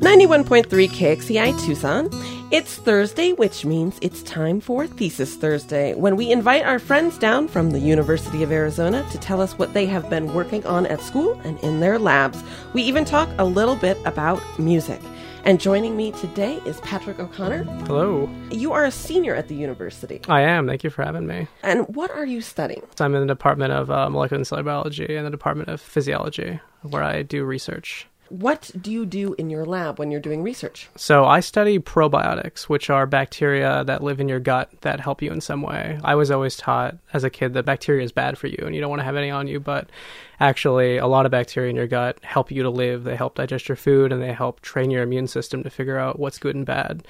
91.3 KXCI Tucson. It's Thursday, which means it's time for Thesis Thursday, when we invite our friends down from the University of Arizona to tell us what they have been working on at school and in their labs. We even talk a little bit about music. And joining me today is Patrick O'Connor. Hello. You are a senior at the university. I am. Thank you for having me. And what are you studying? So I'm in the Department of Molecular and Cellular Biology and the Department of Physiology, where I do research. What do you do in your lab when you're doing research? So I study probiotics, which are bacteria that live in your gut that help you in some way. I was always taught as a kid that bacteria is bad for you and you don't want to have any on you, but actually a lot of bacteria in your gut help you to live. They help digest your food and they help train your immune system to figure out what's good and bad.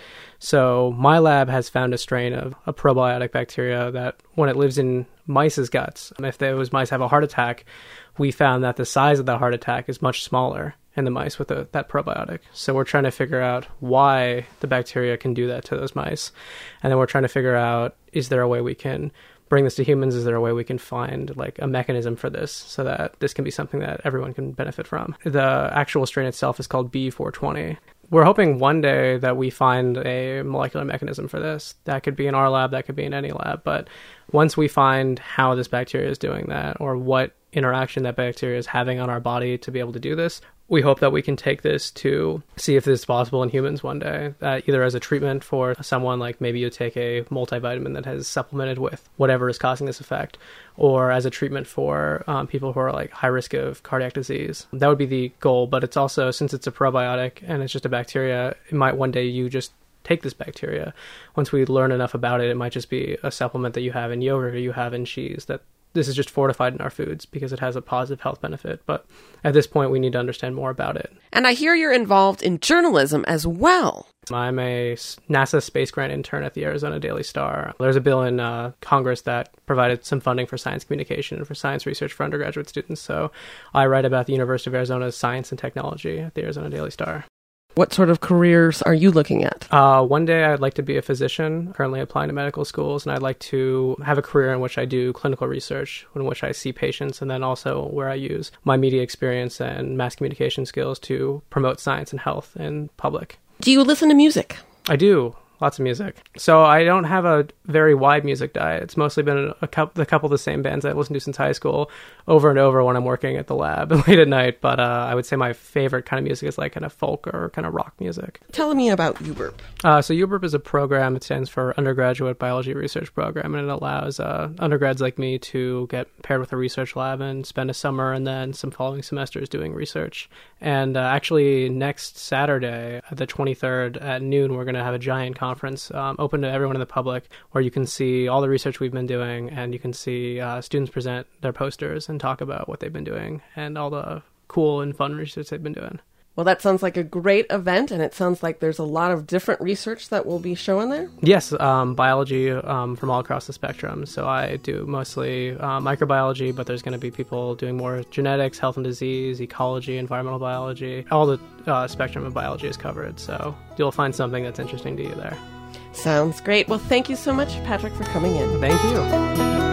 So my lab has found a strain of a probiotic bacteria that when it lives in mice's guts, if those mice have a heart attack, we found that the size of that heart attack is much smaller in the mice with that probiotic. So we're trying to figure out why the bacteria can do that to those mice. And then we're trying to figure out, is there a way we can bring this to humans? Is there a way we can find like a mechanism for this so that this can be something that everyone can benefit from? The actual strain itself is called B420. We're hoping one day that we find a molecular mechanism for this. That could be in our lab, that could be in any lab. But once we find how this bacteria is doing that or what interaction that bacteria is having on our body to be able to do this, we hope that we can take this to see if this is possible in humans one day, either as a treatment for someone, like maybe you take a multivitamin that has supplemented with whatever is causing this effect, or as a treatment for people who are like high risk of cardiac disease. That would be the goal, but it's also, since it's a probiotic and it's just a bacteria, it might one day you just take this bacteria. Once we learn enough about it, it might just be a supplement that you have in yogurt or you have in cheese, that this is just fortified in our foods because it has a positive health benefit. But at this point, we need to understand more about it. And I hear you're involved in journalism as well. I'm a NASA space grant intern at the Arizona Daily Star. There's a bill in Congress that provided some funding for science communication and for science research for undergraduate students. So I write about the University of Arizona's science and technology at the Arizona Daily Star. What sort of careers are you looking at? One day I'd like to be a physician, currently applying to medical schools, and I'd like to have a career in which I do clinical research, in which I see patients, and then also where I use my media experience and mass communication skills to promote science and health in public. Do you listen to music? I do. Lots of music. So I don't have a very wide music diet. It's mostly been a couple of the same bands I've listened to since high school over and over when I'm working at the lab late at night. But I would say my favorite kind of music is like kind of folk or kind of rock music. Tell me about UBURP. So UBURP is a program. It stands for Undergraduate Biology Research Program, and it allows undergrads like me to get paired with a research lab and spend a summer and then some following semesters doing research. And actually next Saturday, the 23rd at noon, we're going to have a giant conference open to everyone in the public where you can see all the research we've been doing and you can see students present their posters and talk about what they've been doing and all the cool and fun research they've been doing. Well, that sounds like a great event, and it sounds like there's a lot of different research that will be shown there. Yes, biology from all across the spectrum. So I do mostly microbiology, but there's going to be people doing more genetics, health and disease, ecology, environmental biology. All the spectrum of biology is covered, so you'll find something that's interesting to you there. Sounds great. Well, thank you so much, Patrick, for coming in. Thank you.